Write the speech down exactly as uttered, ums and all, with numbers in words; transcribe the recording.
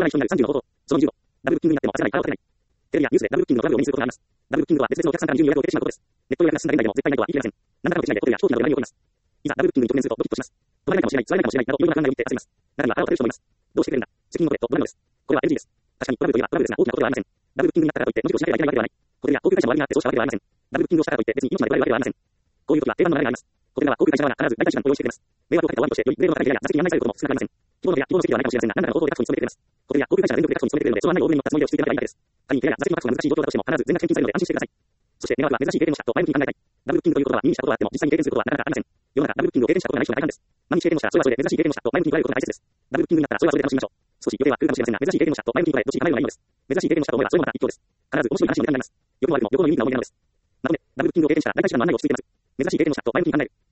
ない人になるさんじゅうの方法。そのにじゅうご。ダブルブッキングになっても焦らないからは取れない。テレビやニュースでダブルブッキングのトラブルを目にすることがあります。ダブルブッキングは別々のお客さんからの順に予約を受けてしまうことです。ネット予約が進んだ現代でも絶対ないとは言い切れません。何らかの手違いでホテルや飛行機などで何を起こります。いざダブルブッキングに直面するとドキッとします。取られないかもしれない、釣られないかもしれないなどいろいろな考えを見て焦ります。中には腹を立てる人もいます。どうしてくれるんだ。責任を取れと怒るのです。これは エヌジー です。確かにトラブルといえばトラブルですが大きなことではありません。ダブルブッキングになったからといって文字をしなければいけないわけではない。ホテルや航空会社も悪気があってそうしたわけではありません。ダブルブッキングをしたからといって別に命まで奪われるわけではありません。こういう時は定番の流れがあります。ホテルは航空会社側が必ず第一弾を用意してくれます。迷惑をかけたワンとしてよりグレードの高い部屋や座席に案内されることも少なくありません。希望の部屋、希望の席ではないかもしれませんが、何らかの方法で確保に努めてくれます。ホテルや航空会社は全力で確保に努めてくれるので、その案内を大船に乗ったつもりで落ち着いていただければいいです。仮に部屋や座席の確保が難しい状況だとしても、必ず全額返金されるので安心してください。そして願わくは珍しい経験をしたと前向きに考えたい。ダブルブッキングということは耳にしたことがあっても実際に経験することはなかなかありません。世の中ダブルブッキングを経験したことがない人が大半です。毎日経験をしたらそれはそれで珍しい経験をしたと前向きに捉えることが大切です。ダブルブッキングになったらそれはそれで楽しみましょう。少し予定は来るかもしれませんが、珍しい経験をしたと前向きに捉え、どっちに構えるのがいいのです。珍しい経験をしたと思えばそれもまた一興です。必ず面白い話のネタになります。良くも悪くも旅行の意味が思い出なのです。なので、ダブルブッキングを経験したら大体手段の案内を落ち着いています。珍しい経験をしたと前向きに考える。